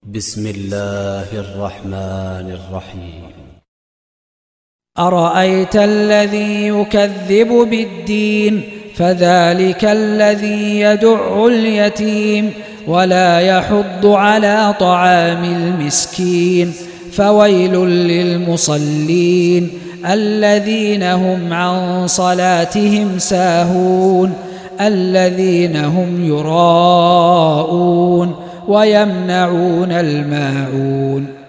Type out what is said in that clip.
بسم الله الرحمن الرحيم. أرأيت الذي يكذب بالدين فذلك الذي يدع اليتيم ولا يحض على طعام المسكين فويل للمصلين الذين هم عن صلاتهم ساهون الذين هم يراءون ويمنعون الماعون.